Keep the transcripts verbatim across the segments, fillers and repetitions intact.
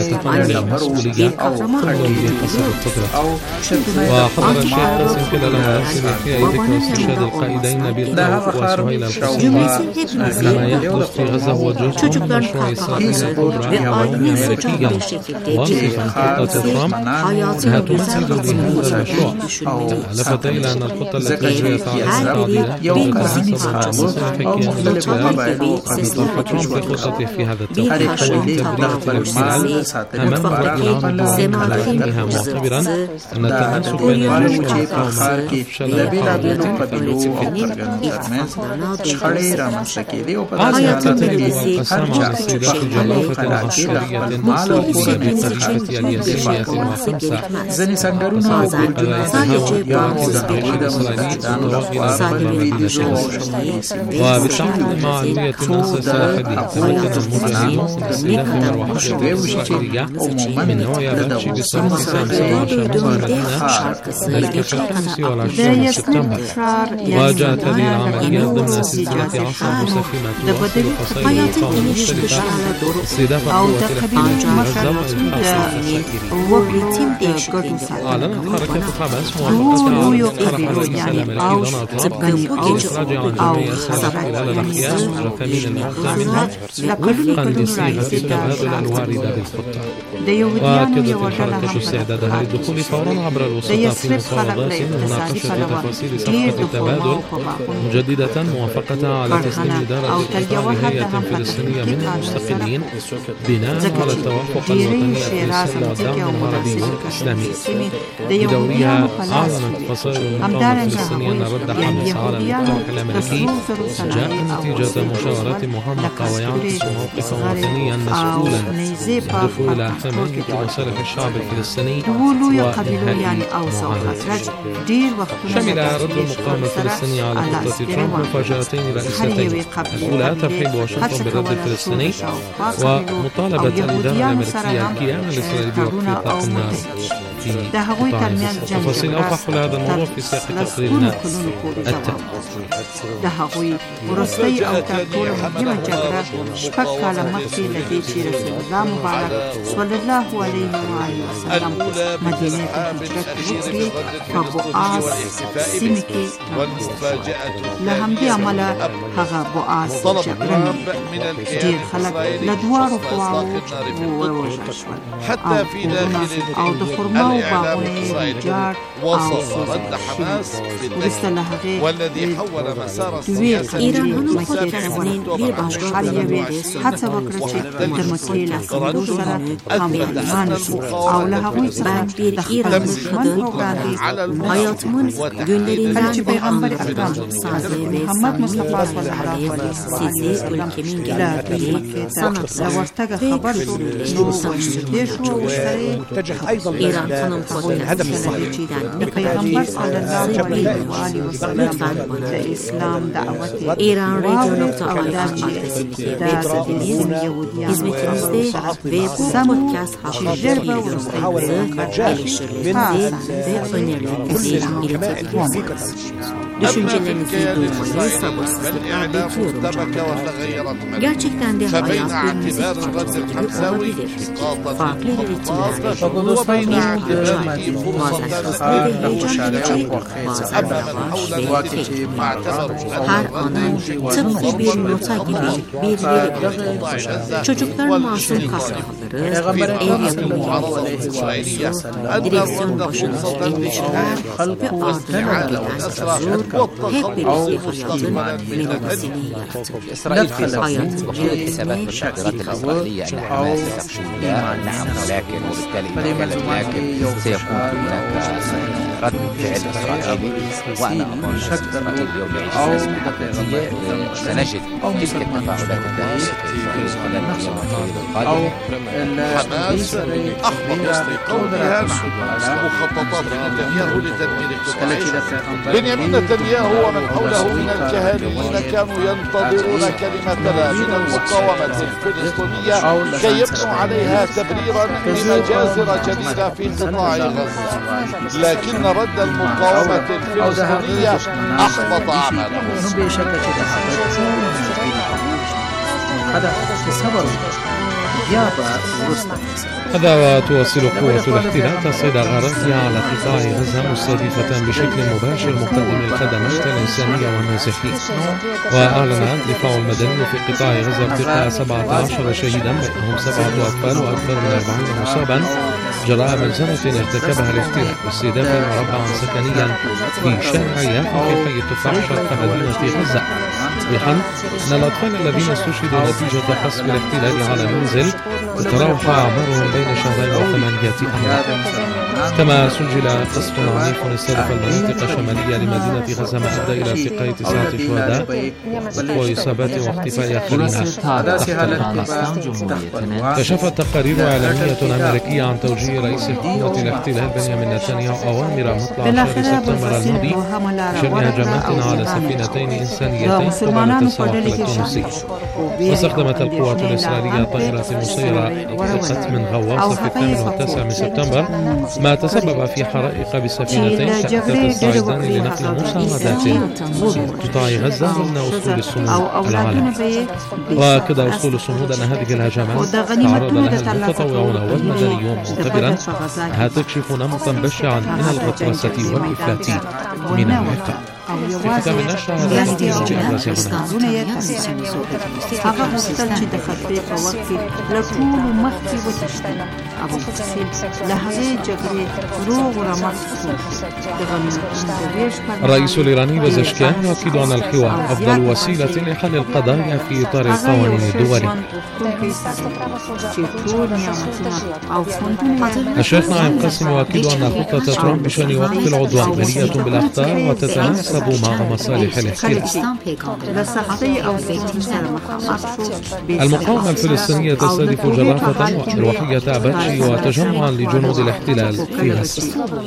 تتمنى المسؤولية كل يقصر القدرة. وحضر الشيخ قاسم خلال مراسم إحياء ذكرى استشهاد القائدين نبيل طاووس وسهيل القصيمي. ما يحدث في غزة هو جزء من مشروع إسرائيل الكبرى العالمية الأمريكية. واصفا خطة ترامب أنها تمثل لهذا المشروع، لفت إلى أن الخطة التي جرت على السعودية تتحسب مع مصالح كيان الاحتلال بطرح ترامب لخطته في هذا التوقيت وتبرير الاحتلال أمام العالم بها، معتبرا أن التماسك بين الجيش والمقاومة أفشل هذا تعترف القسام على استهداف جرافة عسكرية إسرائيلية بقذيفة الياسينية وخمسة وصارت بقضايا تهاون الجيش الإسرائيلي الطرق إلى دخول مدينة شمس. وبالتعاون مع علوية ناصر صلاح الدين تمكن المجاهدون من استهداف مروحات إسرائيلية من نوع ياباتشي بسرعة خمسة عشر شمال المدينة ذلك في الخامس والعشرين سبتمبر. وجاءت هذه العملية ضمن سلسلة عصر مسافمة تواصل فصائل مقاومة مختلفة استهداف قوات الاحتلال في غزة. أعلنت حركة حماس موافقتها على اقتراح الرئيس الأمريكي دونالد ترامب بالإخراج عن جميع سلاح خلال الأحياء والثمين المقطع منها وفقا لصيغة التبادل الواردة بالخطة. وأكدت الحركة استعدادها للدخول فورا عبر الوسطاء في مفاوضات لمناقشة تفاصيل صفقة التبادل، مجددة موافقتها على تسليم إدارة القطاع لهيئة فلسطينية من المستقلين بناء على التوافق الوطني الفلسطيني والدعم العربي والإسلامي. بدورها أعلنت فصائل المقاومة الفلسطينية أن رد حماس على المقترح الأمريكي جاء نتيجة مشاورات معمقة ويعكس موقفا وطنيا مسؤولا يهدف إلى حماية مصالح الشعب الفلسطيني وإنهاء معاناته. شمل رد المقاومة الفلسطينية على خطة ترامب مفاجأتين رئيستين: الأولى ترحيب واشنطن بالرد الفلسطيني ومطالبة الإدارة الأمريكية الكيان الإسرائيلي بوقف إطلاق النار في قطاع غزة. تفاصيل أوضح حول هذا الموضوع في سياق تقريرنا التالي. دهغوی ورستی او تر ټول مهمه جګړه شپږ کاله مخکې له دې چې رسول الله مبارک صلی الله علیه و وسلم مدینې ته هجرت وکړي په بوآس سیمې کې له همدې امله هغه بوآس جګړه ډېر خلک له دواړو خواوو ووژل شول او د خرما او باغونه یې ویجاړ او سوځول شوي. وروسته له هغې ایران هم خود تزمین دیر باشگاه هڅه وکړه چې د مکې له سیندو سره همپیمان شي او له هغوی څخه bir İran kadın hayatımın günlerinden ve Peygamber Efendimiz Muhammed Mustafa sallallahu aleyhi ve sellem sizi ülkemin gelenleri sanatlar ve kültürleri İran Hanım Podcast'ten Peygamber sallallahu aleyhi ve sellem İslam daveti İran Radio nokta i r adresindeki web sitemiz hizmetinizde ve bu podcast hakkındaki yorumlarınızı, eleştirilerinizi ve önerilerinizi iletebilirsiniz. Düşüncelerinizi duymayı sabırsızlıkla bekliyorum canlar. Gerçekten de hayat bir müzik parçası gibi olabilir. Farklı ritimlerle bir göçer, bazen hızlı ve heyecan verici, bazen yavaş ve keyifli. Her anın tıpkı bir nota gibi bir veri. Çocukların masum kahkahaları, ev yapımı yemekleri, direksiyon başındaki endişeler ve ardından gelen huzur hep birlikte hayatın melodisini yaratır. Hayatın cihazine الإسرائيلية لحماس التقشيرية نعم ولكن وبالتالي إذا كانت هناك سيكون هناك رد فعل إسرائيلي وأنا أظن إسرائيل اليوم يعيش أزمة حقيقية سنجد تلك التفاعلات الداخلية في إسرائيل خلال الأيام القادمة. حماس أحبط قولها مخططات نتنياهو لتدمير قطاع بنيامين نتنياهو ومن حوله من الجهاليين كانوا ينتظرون كلمة لا من المقاومة الفلسطينية كي يبنوا عليها تبريرا لمجازر جديدة في قطاع غزة، لكن رد المقاومة الفلسطينية أحبط أعمالهم. هذا تصور هذا وتواصل قوة الاحتلال تصعيد غاراتها على قطاع غزة مستهدفة بشكل مباشر مقدمي الخدمات الإنسانية والنازحين. وأعلن الدفاع المدني في قطاع غزة ارتقاء سبعة عشر شهيدا بينهم سبعة أطفال وأكثر من أربعين مصابا جراء ملزمة ارتكبها الاحتلال باستهداف مربعا سكنيا في شارع يافا في حي التفاح شرق مدينة غزة، يوضحا أن الأطفال الذين استشهدوا نتيجة قصف الاحتلال على منزل تتراوح أعمارهم بين شهرين وثمانية أيام. كما سجل قصف عنيف استهدف المناطق الشمالية لمدينة غزة ما أدى إلى ارتقاء تسعة شهداء وإصابات واختفاء آخرين تحت القناص. كشفت تقارير إعلامية أمريكية عن توجيه رئيس حكومة الاحتلال بنيامين نتنياهو أوامر مطلع شهر سبتمبر الماضي بشن هجمات على سفينتين إنسانيتين قبالة السواحل التونسية. واستخدمت القوات الإسرائيلية طائرة مسيرة اطلقت من غواصة في الثامن والتاسع من سبتمبر ما تسبب في حرائق بسفينتين تحت الصعيدان لنقل مساعدات قطاع غزة ضمن أسطول الصمود العالمي. وأكد أسطول الصمود أن هذه الهجمات تعرض لها المتطوعون والمدنيون معتبرا أنها تكشف نمطا بشعا من الغطرسة والإفلات من العقاب. في كتاب النشر هذا تقرير بأبرز هنا هغه غوښتل چې د خطرې په وخت کې له ټولو مخکې وتښتي. ابو فصیل له هغې جګړې روغ رمق شو. د غنیمتونو د ویش پر الرئيس الإيراني بزشكيان يؤكد أن الحوار أفضل وسيلة لحل القضايا في إطار القوانين الدولية. الشيخ ناعم قاسم يؤكد أن خطة ترامب بشأن وقف العدوان مليئة بالأخطاء وتتناسب مع مصالح الاحتلال. المقاومة الفلسطينية تستهدف جرافة وروحية أباتشي وتجمعا لجنود الاحتلال في غزة.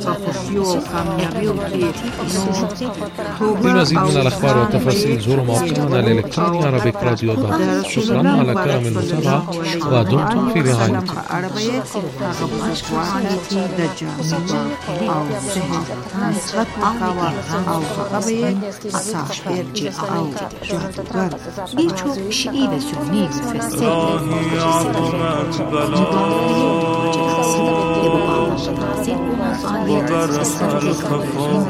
للمزيد من الأخبار والتفاصيل زوروا موقعنا الإلكتروني عربيك راديو دوت. شكرا على كرم المتابعة ودمتم في رعاية Birçok Şii ve Sünni müfessir ve macerası ve bu anlamda nazil olan ayet İslam peygamberinin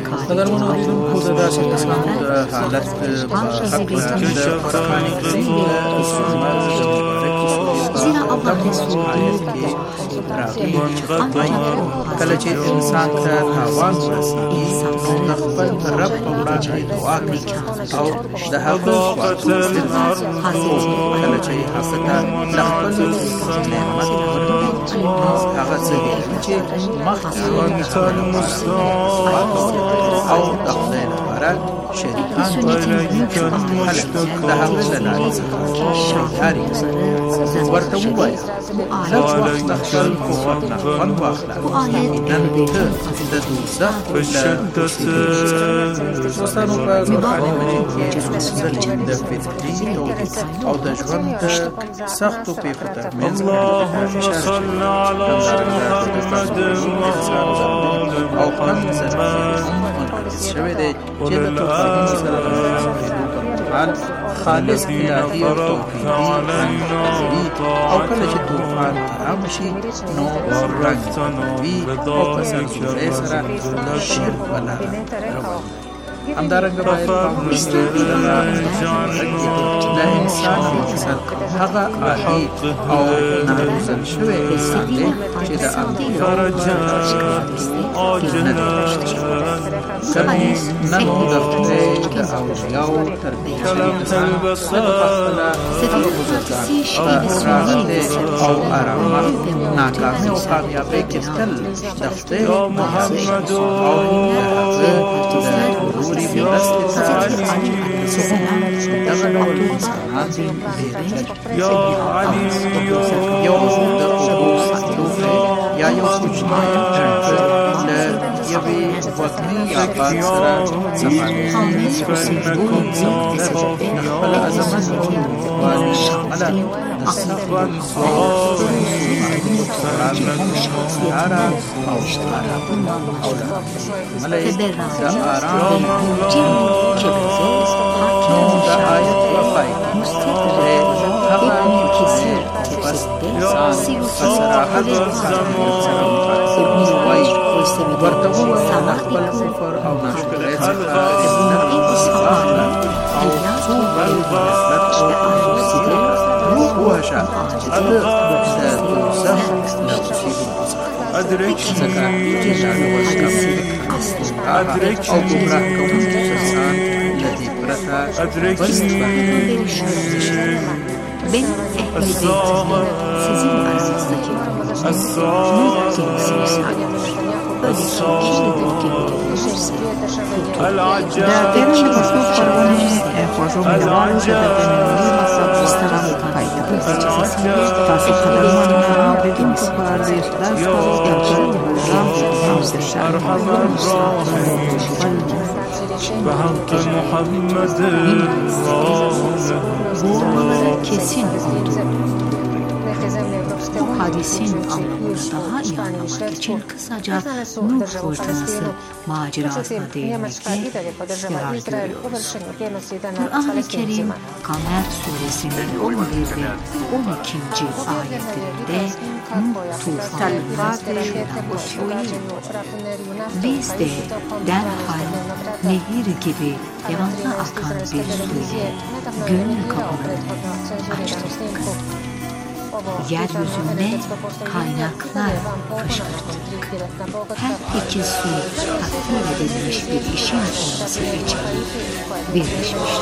zira Allah Resulü کله چې انسان ته تاوان ورسیږي د خپل رب په وړاندې دعا کوي او د هغه کله چې هغه ته د خپل نعمت هغه څه چې مخکې او د خدای لپاره شریکان د هغه له لارې څخه شریکاري ورته ووایه لږ وخت د خپل کفر نه خوند واخله نن ته د دوزخ له دوستانو په قرآن مجید کې د فطري تولید او د ژوند د سختو پیښو ترمنځ او هم سره شوی دی چې د توفانونو سره د مخامخېدو پر مهال خالص الهي او توحیدي او کله چې طوفان ارام شي نو رنګ وي او په سرزورۍ سره شرک ولاره روان همدارنګه باید د انسان مقصد هغه عادي او ناروزل شوی انسان دی چې د انبیاء کمی ننو د خدای د اولیاءو تربیه شوی کسان د خپله راحت او ارامه ناکامي او کامیابۍ کې تل د خدای محافظ او د هغه د غروري مرستې ته دغه ډول انسانان ډېر یو د اوبو ساتلوکی یا یو کوچنی ټنډر له یوې وږمې یا باد سره سفر د خپل عظمت والي عمله د سیخو او سیاره او اشتاره او له عمله د آرام نو د آیت وفای هغه چې ورته نقبل الكفر او نشكرات هو شاء أدركني أدركني أو بمراه كون الإنسان الذي برث أدركني Ben ehli beytimin sizin aranızdaki mülk gerisini sağlamış. Öyle ki ehlidir gerekirse Derdeni mutlu parvanı خوشو می‌دارم که در دنیای مصرف استراحت پیدا کنید. تا سخنان بدون سپردیش دست دارید رام همسر بحق محمد kesin olduğunu, bu hadisin anlamını daha iyi anlamak için kısaca Nuh fırtınası macerasına değinmekte yarar görüyoruz. Kur'an-ı Kerim Kamer suresinin on bir ve on ikinci ayetlerinde Nuh tufanından şöyle buyuruyor. Biz de derhal nehir gibi devamlı akan bir suyu gönül kapılarını açtık. Yeryüzüne kaynaklar fışkırttık. Her iki su takdir edilmiş bir işin olması için birleşmiştir.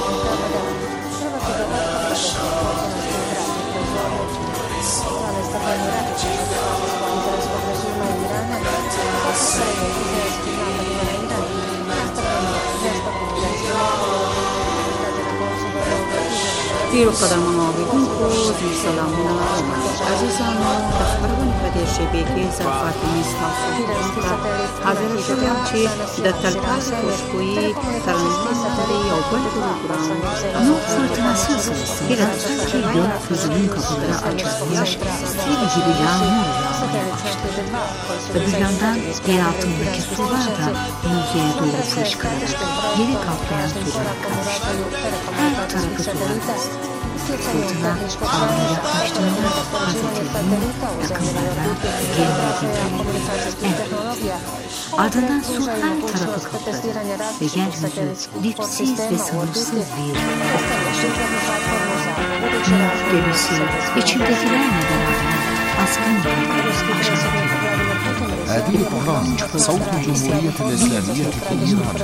تیر قدمان آبیدون خود سلامونا آمد عزیزانو خبرونه پدې شبې کې صفات میستاسو حاضر شوم چې د تلپاس خوشبوئی ترنمه یو بل پروګرام Nuh fırtınası sırasında sanki gökyüzünün kapıları açılmış, sel gibi yağmur yağmaya başladı. Öbür yandan yer altındaki sular da yüzeye doğru fışkırarak yeri kaplayan sulara karıştı. Her tarafı sular bastı. Fırtına ağına yaklaştığında Hazreti Nuh yakınlarına gelmediğini. Evet. Ardından su her tarafı kapladı ve yeryüzü dipsiz ve sınırsız bir okyanusa. Nuh gemisi içindekilerle beraber askın bir aşağı. هذه البرامج صوت الجمهورية الإسلامية في إيران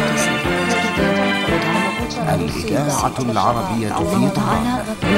الإذاعة العربية في طهران.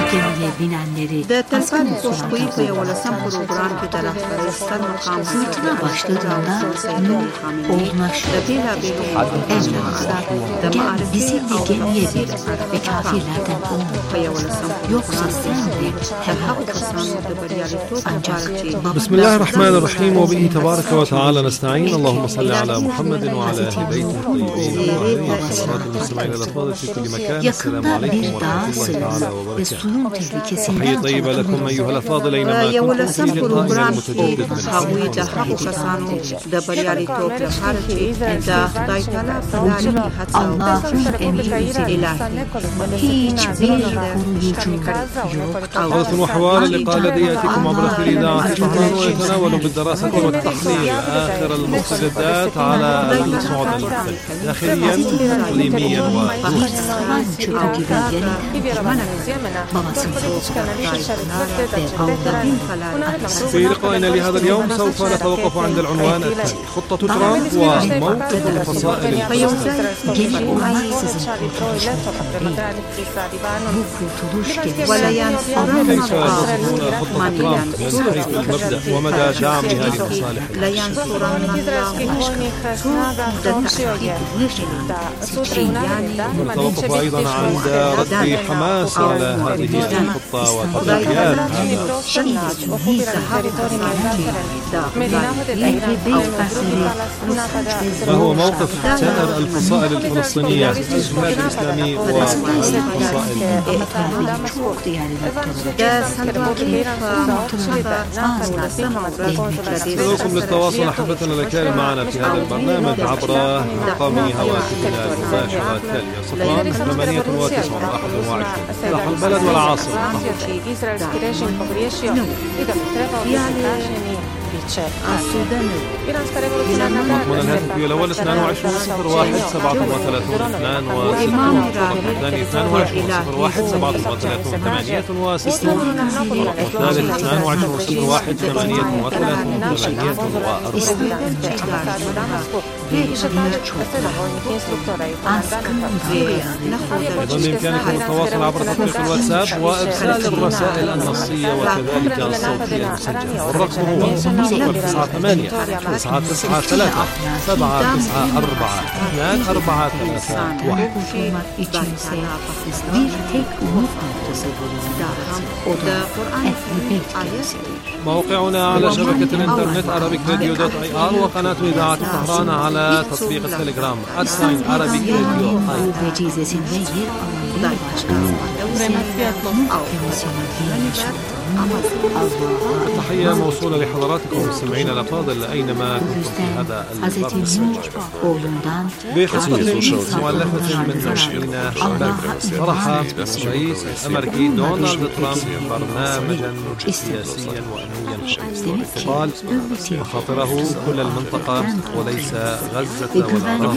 د تلپاتې خوشبوئی په یولسم پروګرام کې د رهبرستان مقام Fırtına başladığında Nuh olgunlaştı. Evlat, gel bizimle gemiye bir ve kafirlerden olma. Yoksa sen de helak olursun. Ancak بسم الله الرحمن الرحيم وبه تبارك وتعالى نستعين. اللهم صل على محمد وعلى أهل بيته الطيبين الطاهرين وعلى المستمعين الأفاضل في كل مكان. السلام عليكم ورحمة الله تعالى وبركاته. تحية طيبة لكم أيها الأفاضل أينما كنتم في لقائنا المتجدد من هغوی د هغو کسانو د بریالیتوب لپاره چې د خدای تعالی په لارې کې هڅه او Allah'ın emri üzerine hiçbir koruyucu yok. غلط وحوار اللقاء الذي يأتيكم عبر أثير إذاعة طهران ويتناول بالدراسة والتحليل آخر المستجدات على الصعود المختلف داخليا إقليميا في لقائنا لهذا اليوم سوف نتوقف عند العنوان التالي: خطة ترامب وموقف الفصائل ولا ينصرن كيف يوصفون خطة ترامب من حيث المبدأ ومدى دعمها لمصالح لا ينصرن نتوقف أيضا عند رد حماس على هذه الخطة وتداعيات ما هو موقف سائر الفصائل الفلسطينية الجهاد الإسلامي والفصائل ندعوكم للتواصل أحبتنا الكرام معنا في هذا البرنامج عبر رقم هواتفنا المباشرة التالية صفر عثمان ثمانية وتسعون واحد وعشرين راح البلد والعاصمة رقمنا الهاتفي الأول اثنان وعشرون صفر واحد سبعة وثلاثون اثنان وستون الرقم الثاني اثنان وعشرون صفر واحد سبعة وثلاثون ثمانية وستون الرقم الثالث اثنان وعشرون صفر واحد ثمانية وثلاثون ثمانية وأربعين. أيضا بإمكانكم التواصل عبر تطبيق الواتساب وإرسال الرسائل النصية وكذلك الصوتية المسجلة، والرقم هو صفر تسعة ثمانية تسعة تسعة ثلاثة سبعة تسعة أربعة اثنان أربعة ثلاثة واحد. موقعنا على شبكة الإنترنت Arabic Radio دوت آي آر وقناة إذاعة طهران على تطبيق التليجرام أتساين Arabic Radio آي آر. التحية موصولة لحضراتكم مستمعينا الأفاضل أينما كنتم في هذا البرنامج. بخطة مؤلفة من ناشرين شباب طرح الرئيس الأمريكي دونالد ترامب برنامجا سياسيا وأمنيا قال خاطره كل المنطقة وليس غزة ولا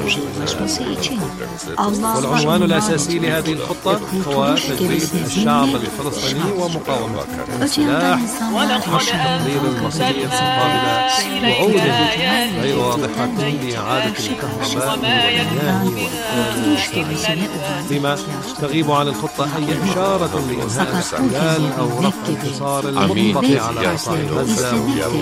رافح. والعنوان الأساسي لهذه الخطة هو تجريد الشعب الفلسطيني ومقاومته السلاح وحشد تقرير المصير مقابل وعود غير واضحة لإعادة الكهرباء والمياه والكهرباء، فيما تغيب عن الخطة أي إشارة لإنهاء الاحتلال أو رفع انتصار المطلق على قطاع غزة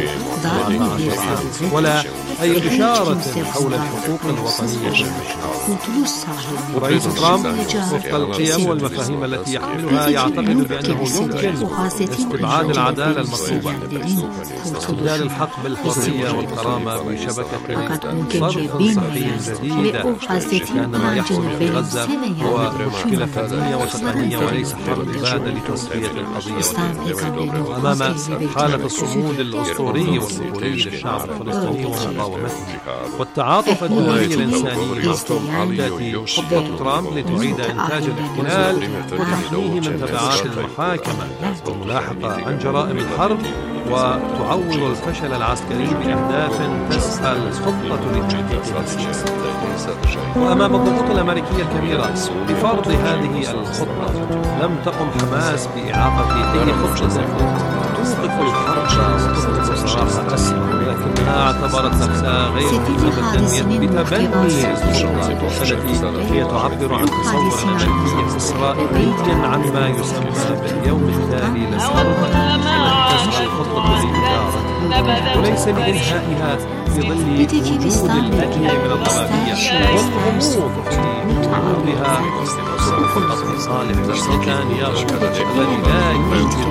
ولا أي إشارة حول الحقوق الوطنية. ورئيس ترامب وفق القيم والمفاهيم التي يحملها يعتقد بأنه يمكن استبعاد العدالة المطلوبة واستبدال الحق بالحرية والكرامة بشبكة صرف صحي جديدة، كأن ما يحصل في غزة هو مشكلة فردية وتقنية وليس حرب إبادة لتصفية القضية. أمام حالة الصمود الأسطوري والظهوري للشعب الفلسطيني ومقاومته والتعاطف الدولي الإنساني، تأتي خطة ترامب لتعيد إنتاج الاحتلال وتحميه من تبعات المحاكمة والملاحقة عن جرائم الحرب، وتعوض الفشل العسكري بأهداف تسعى الخطة لتحقيقها. وأمام الضغوط الأمريكية الكبيرة لفرض هذه الخطة لم تقم حماس بإعاقة أي خطة توقف الحرب وتطلق صراحة أسمى، ولكنها اعتبرت نفسها غير مهتمة بتبني الخطة التي هي تعبر عن تصور أمريكي إسرائيلي عما يسمى باليوم التالي للحرب، تسعى الخطة لإدارة وليس لإنهائها في ظل وجود الأدنى من الضبابية والغموض في وجودها سوف تقضي صالح نتنياهو الذي لا يمكن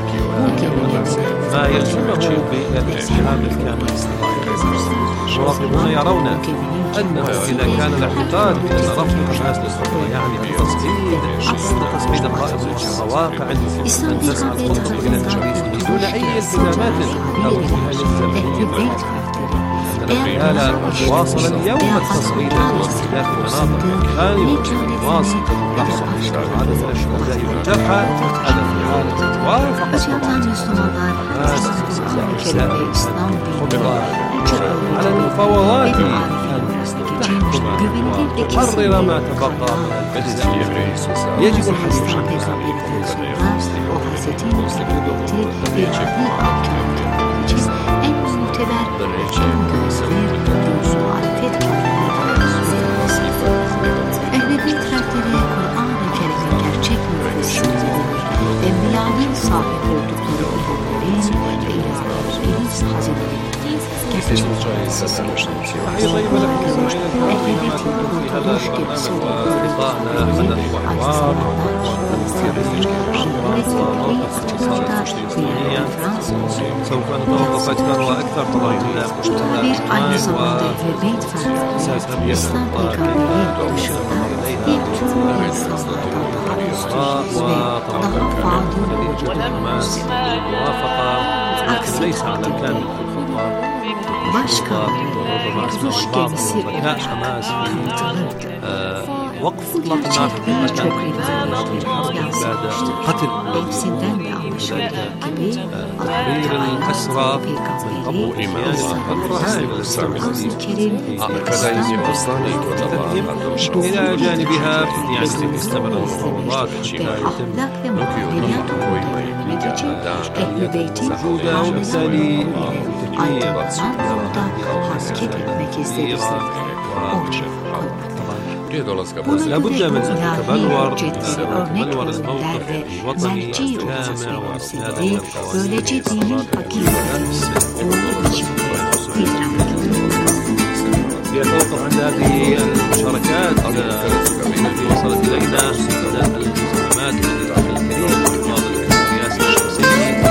ما يلزمه بالانسحاب الكامل الإسرائيلي. المراقبون يرون أنه إذا كان الاعتقاد بأن رفض حماس للخطة يعني بالتصعيد تصعيد القائد والمواقع أن تسعى الخطة إلى تنفيذه دون أي التزامات أو جهة زمنية، الاحتلال واصل اليوم التصعيد واستهداف المناطق الخالية واصل لحظة عدد الشهداء والجرحى. هذا في حالة وافقت الخطة على المفاوضات أن تحكم وتقرر ما تبقى من البلد. يجب الحديث Ehli traktörü Kur'an-ı Kerim'in gerçek müfessirleri, enbiyanın sahip oldukları ilhamların ve ilahların hazineleri gerçek müfessirleri. Ehli kurtuluş gemisi oldukları ilhamların سوف نتوقف أكثر وأكثر طبعا إلى bir aynı zamanda Ehl-i-Beyt ferdi, İslam peygamberinin dışında bir tüm insanlardan daha üstün ve daha fadil olmalıdır. Aksi takdirde başka kurtuluş gemisi olarak tanıtılır. وقف إطلاق النار في مكان بعد قتل تحرير الأسرى من أبو إيمان الرهائن إلى جانبها يعني تستمر المفاوضات موجودة وبالتالي لابد من أن تبلور تبلور الموقف الوطني الجامع وأولاد يتوقف عند هذه المشاركات التي وصلت إلينا المساهمات الكريمة فاضل الرئاسة الشمسية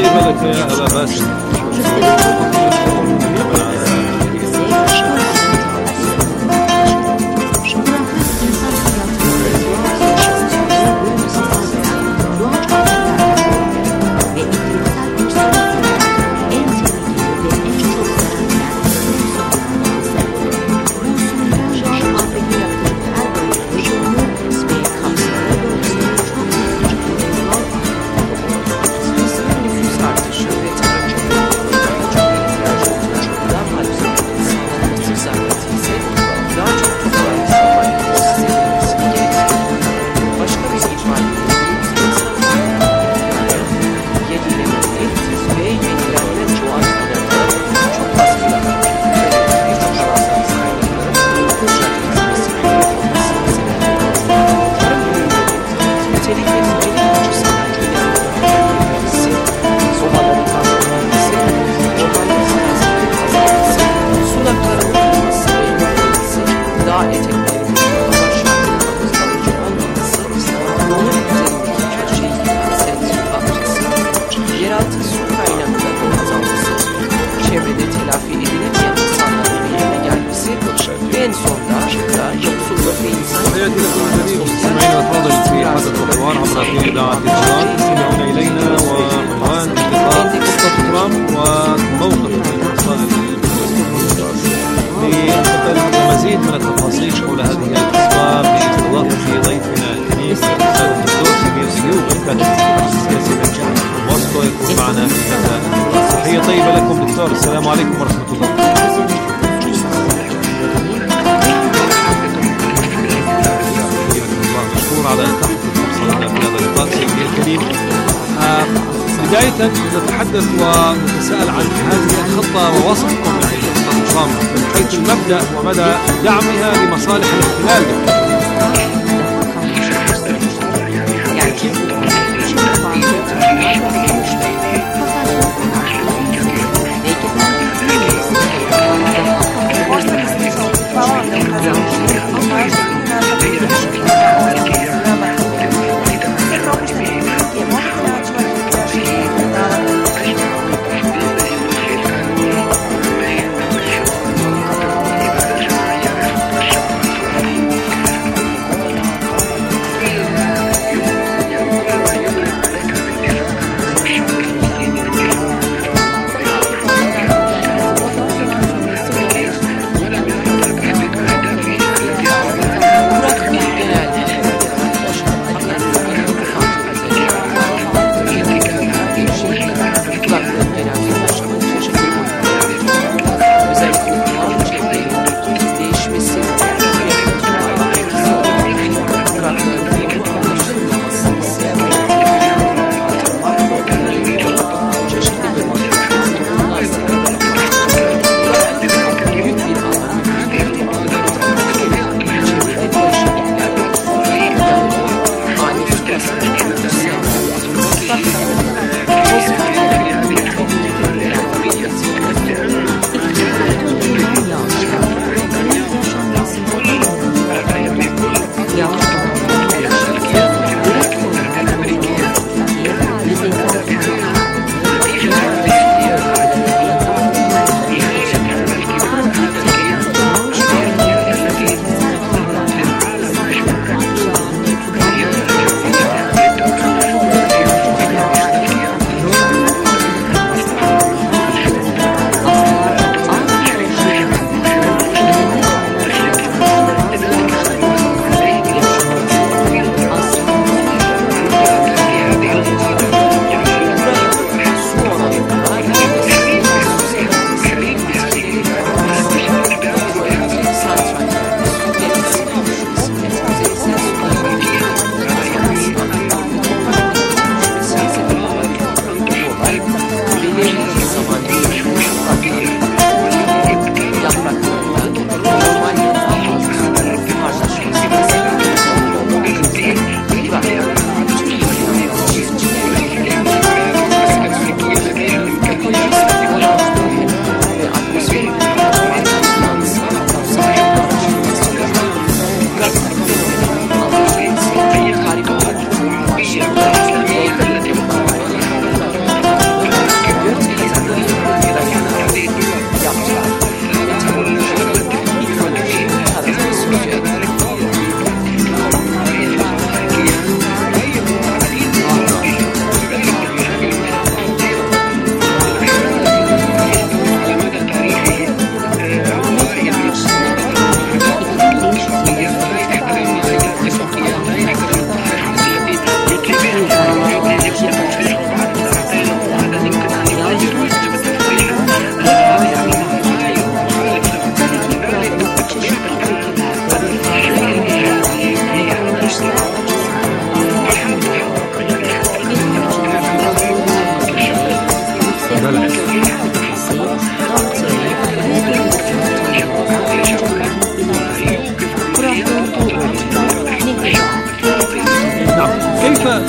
كيف لك يا أبا باسم؟ نتحدث ونتساءل عن هذه الخطة ووصفكم يعني خطة ترامب من حيث المبدأ ومدى دعمها لمصالح الاحتلال.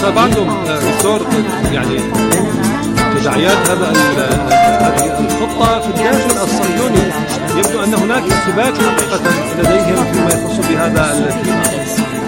ماذا بعدهم دكتور يعني تداعيات هذا هذه الخطة في الداخل الصهيوني؟ يبدو أن هناك ارتباك حقيقة لديهم فيما يخص بهذا الاتفاق.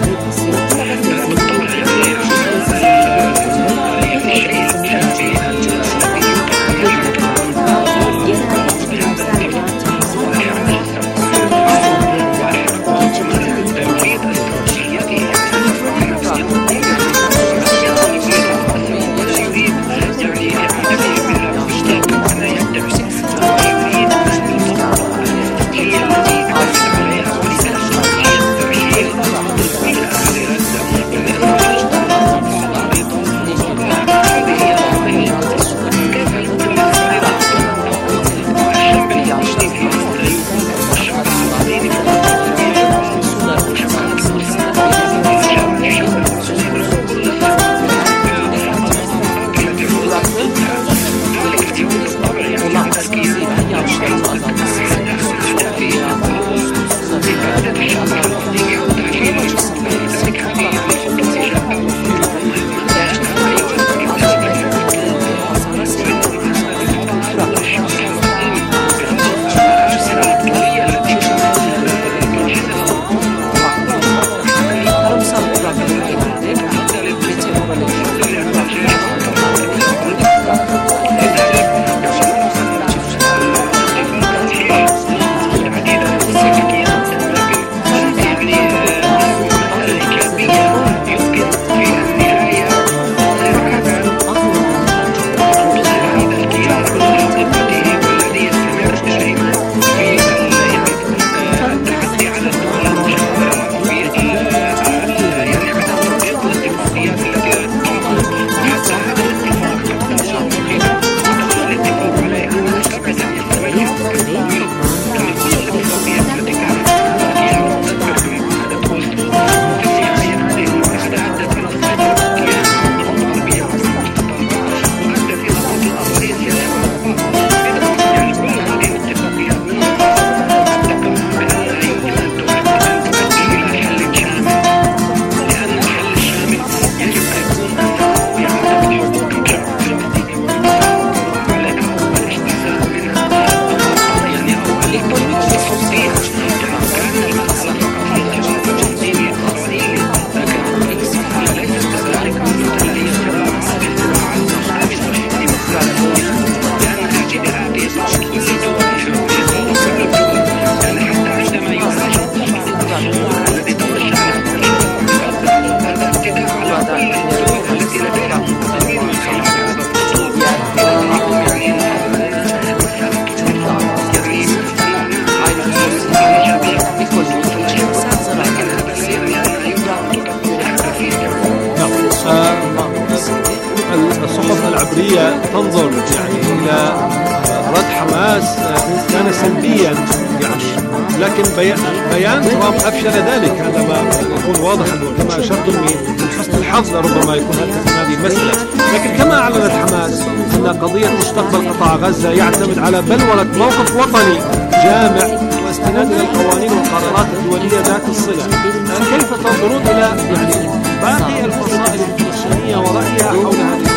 الصحف العبرية تنظر يعني إلى رد حماس كان سلبيا يعني، لكن بيان ترامب أفشل ذلك. هذا ما يكون واضحا، كما أشرتم من حسن الحظ ربما يكون هذه المسألة. لكن كما أعلنت حماس أن قضية مستقبل قطاع غزة يعتمد على بلورة موقف وطني جامع واستناد إلى القوانين والقرارات الدولية ذات الصلة، كيف تنظرون إلى يعني باقي الفصائل الفلسطينية ورأيها حول هذه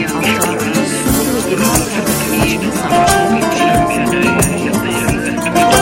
Thank you.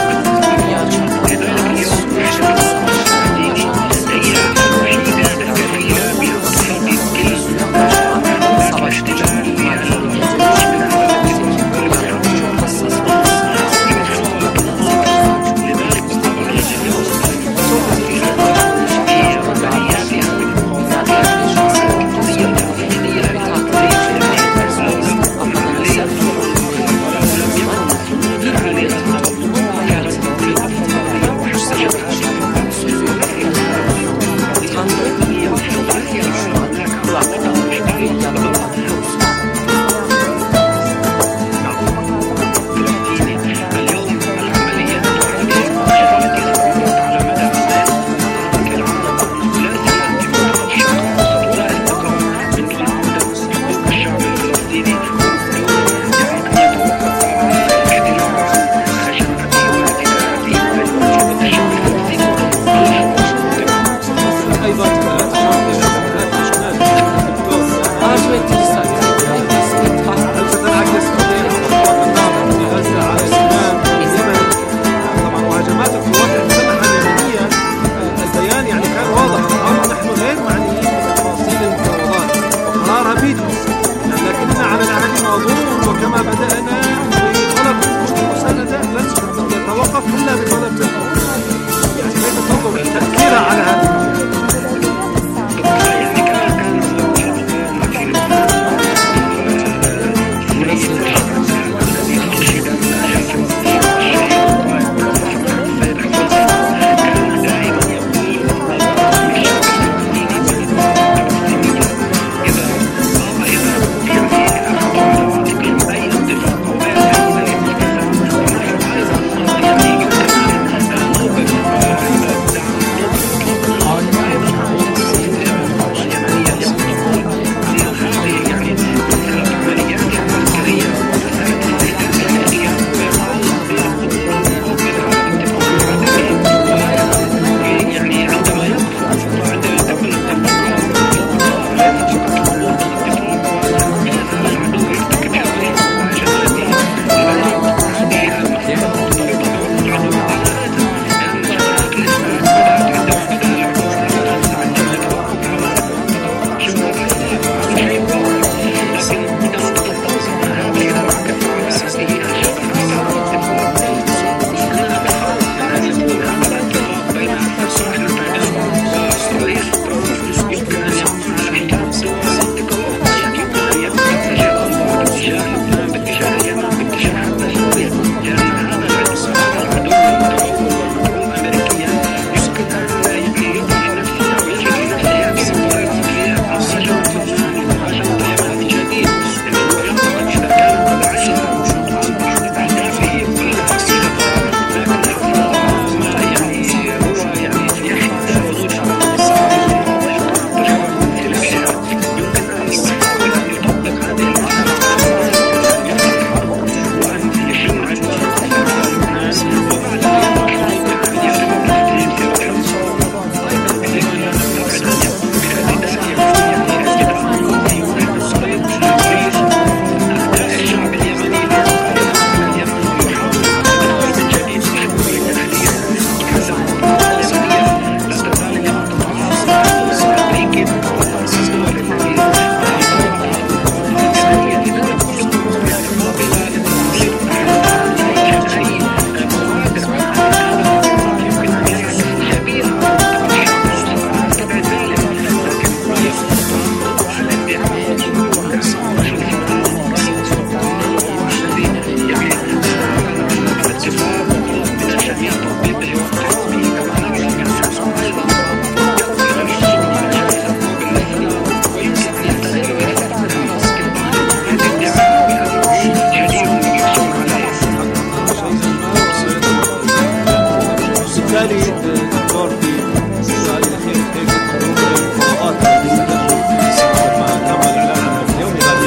دور في إسرائيل الأخير هيك خروج المفاوضات التي ستجري كما تم الإعلان عنها في اليوم الغد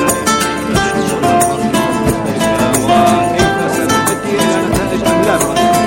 يعني وكيف ستؤدي إلى نتائج أملاك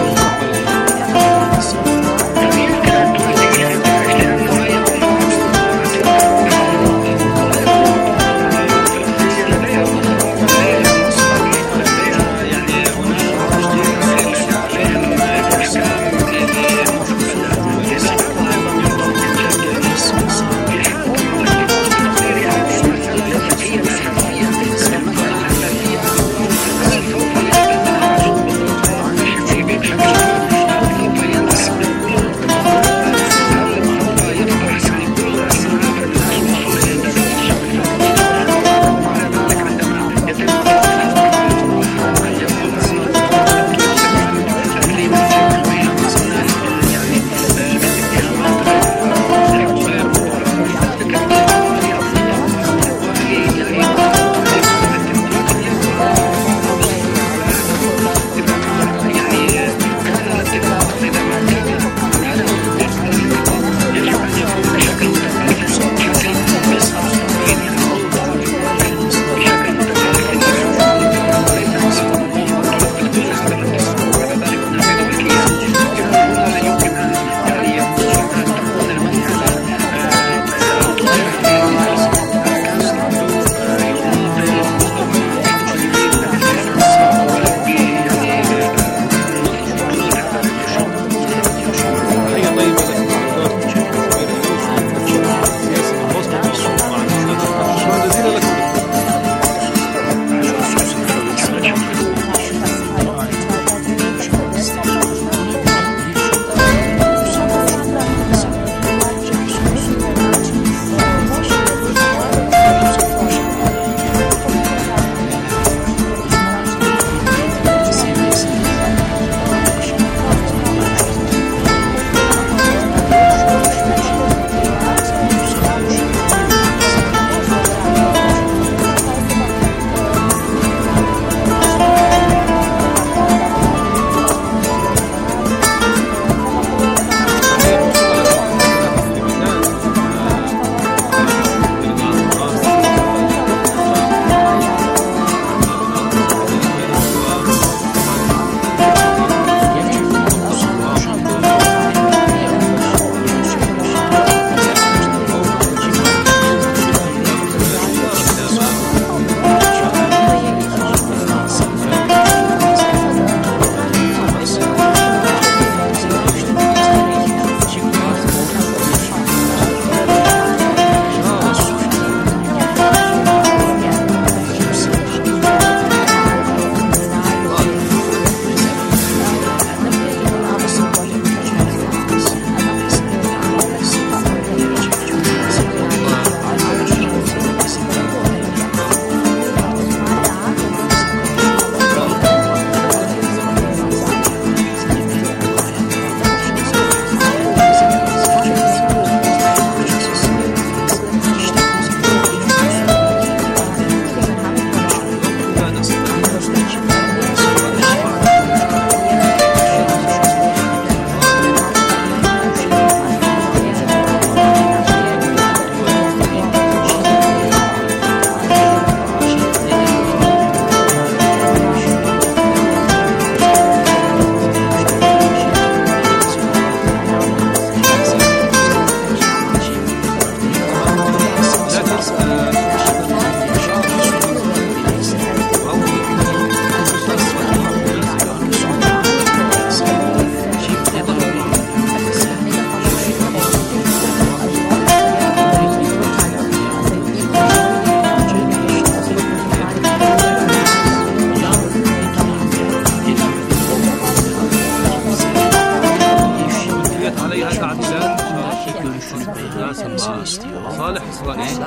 صالح إسرائيل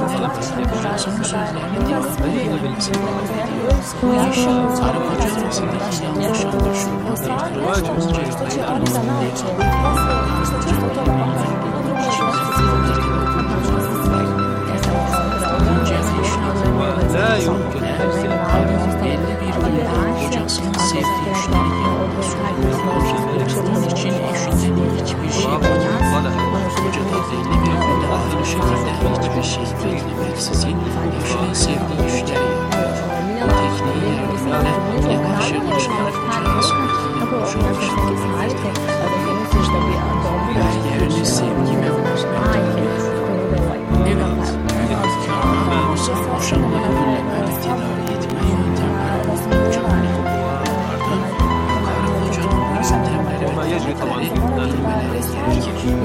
لا يمكن sevdiği işleri yapması için eşine sizin güçlü sevgi güçleri bu tekniği yerlerine karşı konuşarak her yerini sevgi ve umutlandırıyor. Evet, evet, boşanmayı önlemede tedavi etme yöntemleri çoğunluk okullarda karı kocanın yöntemleri ve teknikleri bilmeleri gerekir.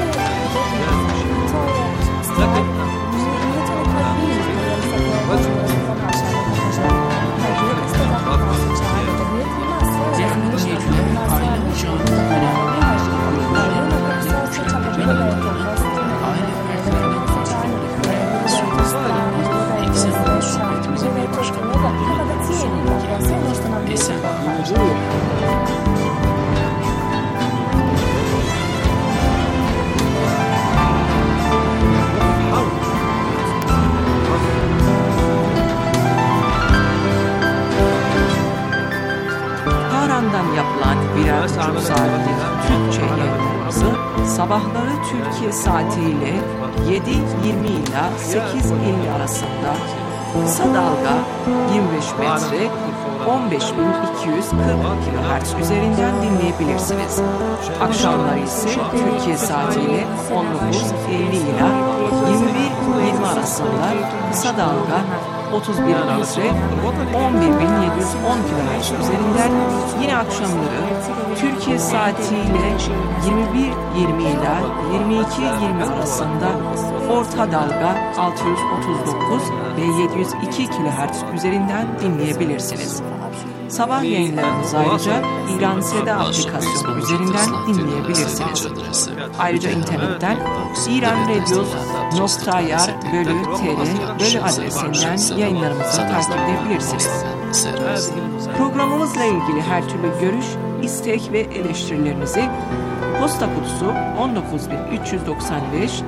Yapılan birer buçuk saatlik Türkçe yayınlarımızı sabahları Türkiye saatiyle yedi yirmi ila sekiz elli arasında kısa dalga yirmi beş metre on beş bin iki yüz kırk kilohertz üzerinden dinleyebilirsiniz. Akşamları ise Türkiye saatiyle on dokuz elli ila yirmi bir yirmi arasında kısa dalga otuz bir metre on bir bin yedi yüz on kilohertz üzerinden yine akşamları Türkiye saatiyle yirmi bir yirmi ila yirmi iki yirmi arasında orta dalga altı yüz otuz dokuz ve yedi yüz iki kilohertz üzerinden dinleyebilirsiniz. Sabah yayınlarımızı ayrıca İran Seda aplikasyonu üzerinden dinleyebilirsiniz. Ayrıca internetten iranradio nokta yar bölü tr bölü adresinden yayınlarımızı takip edebilirsiniz. Programımızla ilgili her türlü görüş, istek ve eleştirilerinizi posta kutusu on dokuz bin üç yüz doksan beş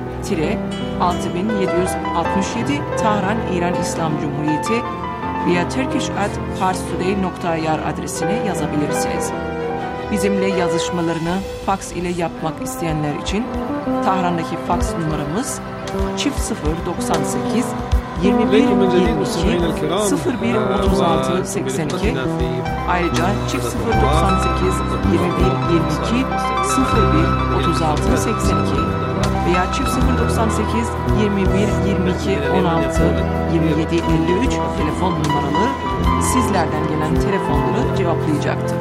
altı bin yedi yüz altmış yedi Tahran İran İslam Cumhuriyeti veya turkish at parstoday nokta yar adresine yazabilirsiniz. Bizimle yazışmalarını faks ile yapmak isteyenler için Tahran'daki faks numaramız çift sıfır doksan sekiz yirmi bir yirmi iki sıfır bir otuz altı seksen iki. Ayrıca çift sıfır doksan sekiz yirmi bir yirmi iki sıfır bir otuz altı seksen iki veya çift sıfır doksan sekiz yirmi bir yirmi iki on altı yirmi yedi elli üç telefon numaralı sizlerden gelen telefonları cevaplayacaktır.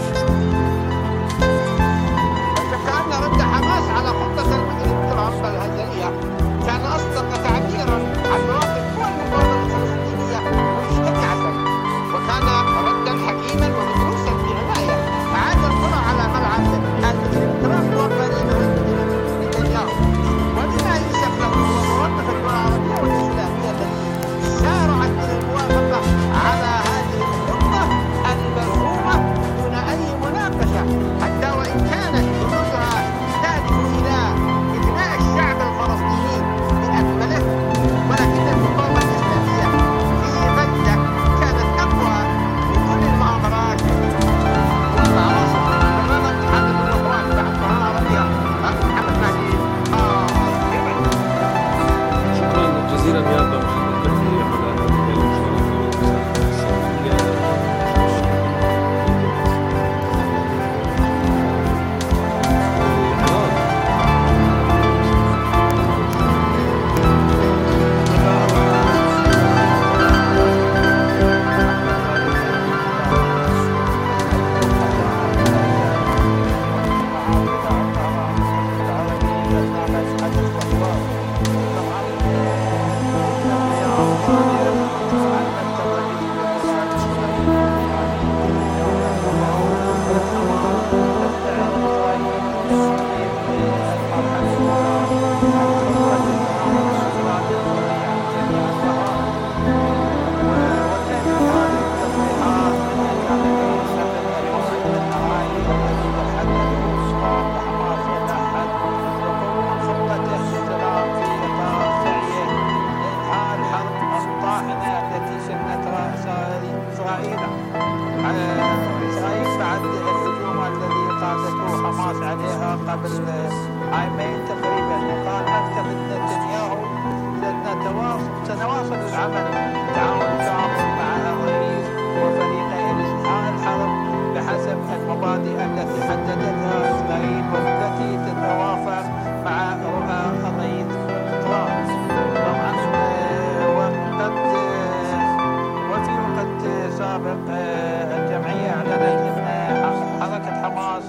عامين تقريبا قال نتخذ نتنياهو لأن وسنواصل العمل تعاون كامل مع الرئيس وفريقه لإنهاء الحرب بحسب المبادئ التي حددتها إسرائيل والتي تتوافق مع رؤى الرئيس ترامب. طبعا وقد وفي وقت سابق الجمعية اعلنت أن حركة حماس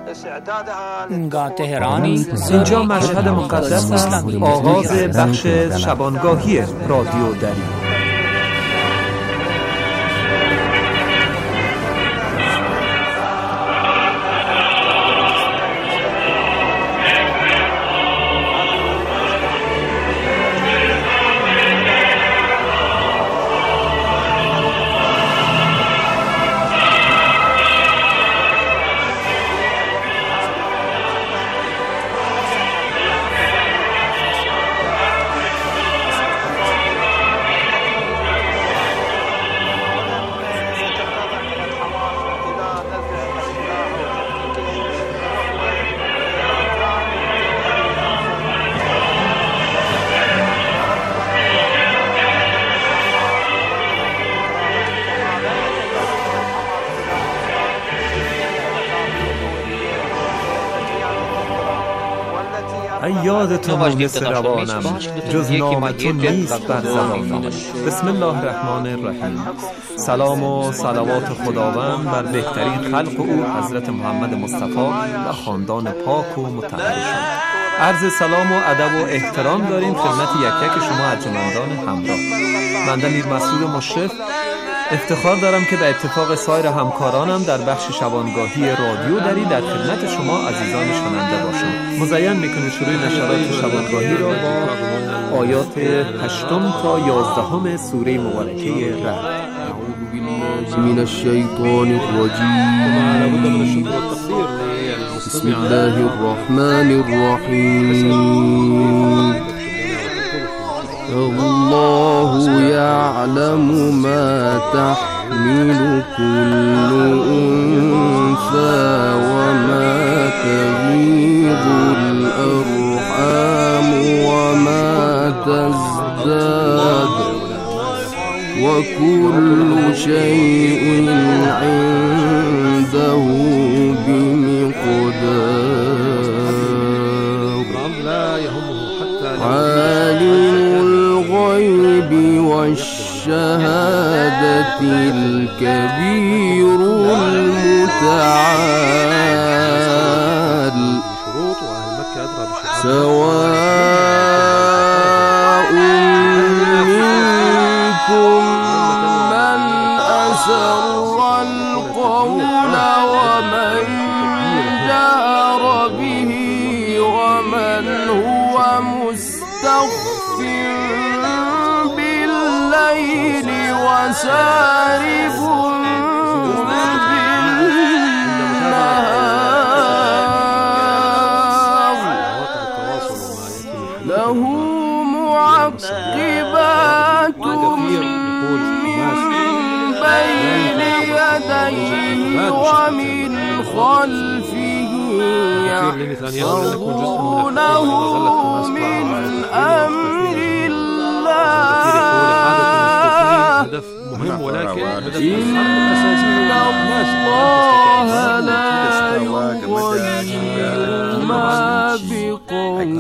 اینجا مشهد مقدس است، آغاز بخش شبانگاهی رادیو دری. یادتون مونس روانم جز نامتون نیست بر زبانم. بسم الله الرحمن الرحیم. سلام و صلوات خداوند بر بهترین خلق او حضرت محمد مصطفی و خاندان پاک و مطهرشان. عرض سلام و ادب و احترام داریم خدمت یک یک شما ارجمندان همراه. بنده میر مسعود مشرف افتخار دارم که به اتفاق سایر همکارانم در بخش شبانگاهی رادیو دری در خدمت شما عزیزان شنونده باشم. مزین میکنیم شروع نشرات شبانگاهی را با آیات هشتم تا یازدهم سوره مبارکه رعد. اعوذ بالله من الشیطان الرجیم. بسم الله الرحمن الرحیم. الله يعلم ما تحمل كل أنثى وما تغيض الأرحام وما تزداد وكل شيء عنده بمقدار. عالم الغيب والشهادة الكبير المتعال. سواء منكم من أسر القول ومن جهر به ومن هو مستخف بالليل وسارب بالنهار. له معقبات من بين يديه ومن خلفه يحفظونه من أمر الله. مهم ولكن إن الله لا يغير ما بقوم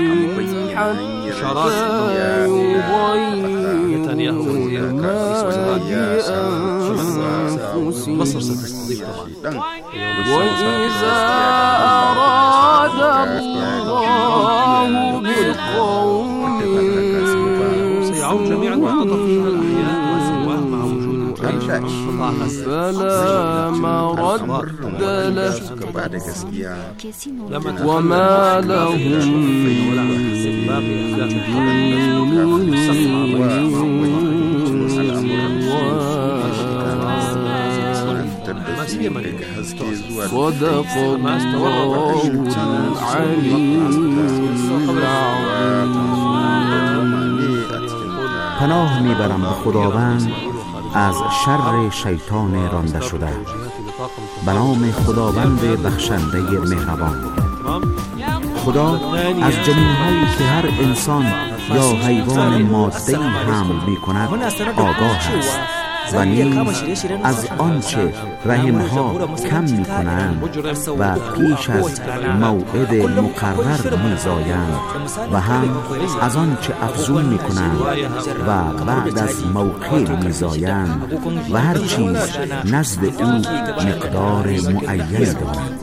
حتى يغيروا ما بأنفسهم. وإذا أراد الله بقوم سيعود جميعا مختطفين الأحياء والأموات مع وجود فلا مرد له وما لهم صدق الله العظيم. پناه میبرم به خداوند از شر شیطان رانده شده. به نام خداوند بخشنده مهربان. خدا از جنین‌هایی که هر انسان یا حیوان ماده‌ای حمل می‌کند آگاه است و نیز از آنچه رحم‌ها کم می‌کنند و پیش از موعد مقرر می‌زایند و هم از آنچه افزون می‌کنند و بعد از موقع می‌زایند و هر چیز نزد او مقدار معینی دارد.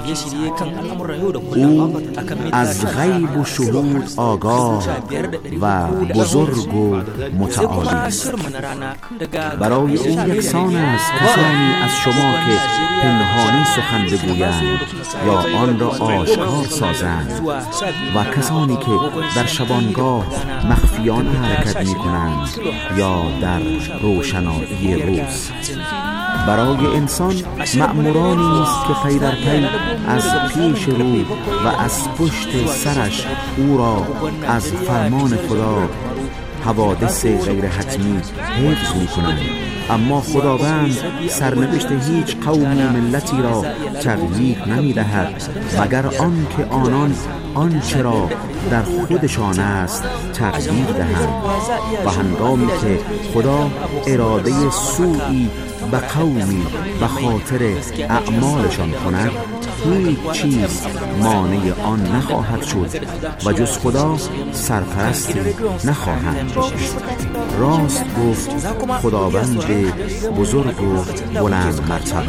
او از غیب و شهود آگاه و بزرگ و متعالی است. برای او یکسان است کسانی از شما که پنهانی سخن بگویند یا آن را آشکار سازند و کسانی که در شبانگاه مخفیانه حرکت می کنند یا در روشنایی روز. برای انسان مأمورانی است که پی در پی از پیش رو و از پشت سرش او را از فرمان خدا حوادث غیر حتمی حفظ می کنند. اما خداوند سرنوشت هیچ قوم و ملتی را تغییر نمی دهد مگر آن که آنان آنچه را در خودشان است تغییر دهند و هنگامی که خدا اراده سوئی به قومی به خاطر اعمالشان کند هیچ چیز مانع آن نخواهد شد و جز خدا سرپرستی نخواهند داشت. راست گفت خداوند بزرگ و بلند مرتبه.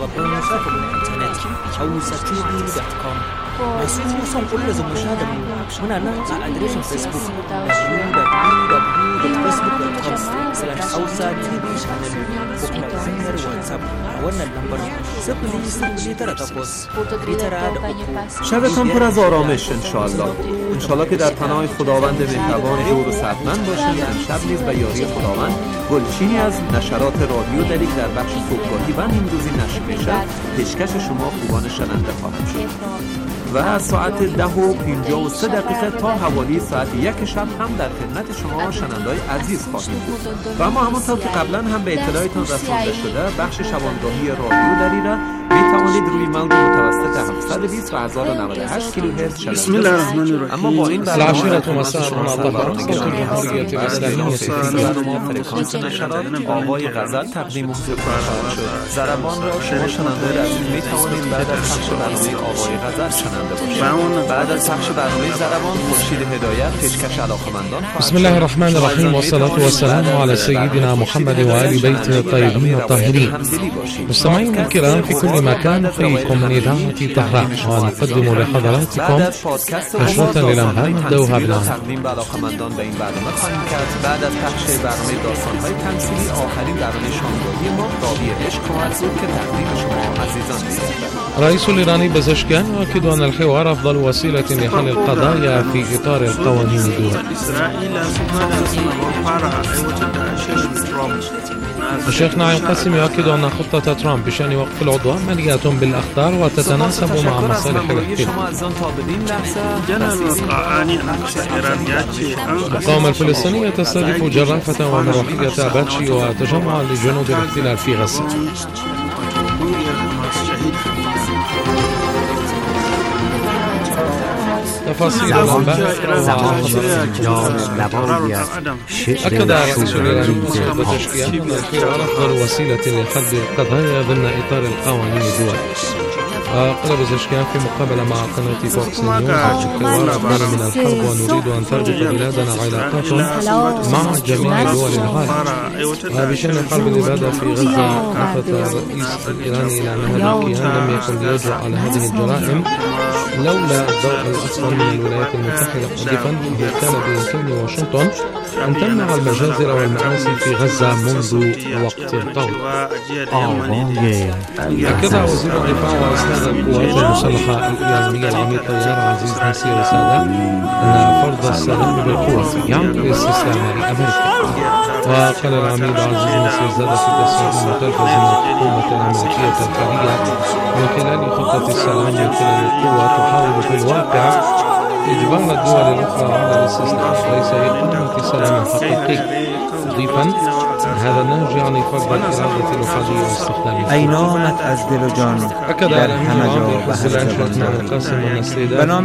masu son kulla zumunta da mu muna nan a adireshin facebook w w w dot facebook dot com slash hausa tv channel ko kuma ta hanyar whatsapp a wannan lambar sifili sifili tara takwas tara da uku. شبتان پر از آرامش انشاءالله. انشاءالله که در پناه خداوند مهربان جور و صحتمند باشید. امشب نیز به یاری خداوند گلچینی از نشرات رادیو دلیل در بخش صبحگاهی و نیمروزی نشر میشد. پیشکش شما خوبان شنونده خواهد شد و از ساعت ده و پنجاه و سه دقیقه تا حوالی ساعت یک شب هم در خدمت شما شنونده‌های عزیز خواهیم بود. و اما همانطور که قبلا هم به اطلاعتان رسانده شده بخش شبانگاهی رادیو دلیل را می توانید روی موج متوسط هفتصد و بیست و هزار و نود و هشت کیلوهرتز بسم الله الرحمن الرحیم. اما با این العاشرة مساء منعطفة صوت الجمهورية الإسلامية في فرکانس نشرات آوای غزل تقدیم حضور خواهد شد. ضربان را شما شنونده عزیز می توانید بعد از پخش برنامه آوای غزل شنونده باشید. بعد از پخش برنامه ضربان خورشید هدایت پیشکش علاقه‌مندان. بسم الله الرحمن الرحیم والصلاة والسلام على سيدنا محمد وآل بيت الطيبين الطاهرين. مستمعين الكرام في كل مكان فيكم من إذاعة طهران ونقدم لحضراتكم نشرة للأنباء نبدأها بالعنف. تقدیم به علاقه‌مندان به این برنامه خواهیم کرد. بعد از پخش برنامه داستان‌های تمثیلی آخرین برنامه شامگاهی ما راوی عشق خواهد بود که تقدیم شما عزیزان می‌شود. الرئيس الإيراني بزشكيان يؤكد أن الحوار أفضل وسيلة لحل القضايا في إطار القوانين الدولية. الشيخ نعيم قاسم يؤكد أن خطة ترامب بشأن وقف العدوان مليئة بالأخطار وتتناسب مع مصالح الاحتلال. المقاومة الفلسطينية تستهدف جرافة ومروحية أباتشي وتجمعا لجنود الاحتلال في غزة. تفاصيل الأنباء أكد رئيس الإيراني بزشكيان أن الحوار أفضل وسيلة لحل القضايا ضمن إطار القوانين الدولية. وقال بزشكيان في مقابلة مع قناة فوكس نيوز الحوار أفضل من الحرب ونريد أن تربط بلادنا علاقات مع جميع دول العالم. وبشأن حرب الإبادة في غزة لفت الرئيس الإيراني إلى أن هذا الكيان لم يكن ليجرؤ على هذه الجرائم لولا الضوء الأصفر من الولايات المتحدة مؤلفا أنه كان بإمكان واشنطن أن تمنع المجازر والمآسي في غزة منذ وقت طويل. أكد وزير الدفاع وأستاذ القوات المسلحة الإيرانية العميد طيار عزيز نسير سادة أن فرض السلام بالقوة يعني الاستسلام لأمريكا. وقال العميد عزيز نسير زاد في تصريح متلفز من الحكومة الأمريكية الحالية من خلال خطة السلام من خلال القوة تحاول في الواقع إجبار الدول الأخرى على الاستسلام وليس إقامة سلام حقيقي. مضيفا هذا النهج يعني فرض الإرادة الأحادية واستخدامها. أي نامت از دل و جان أكد على همه جا بحث قاسم والنسيدة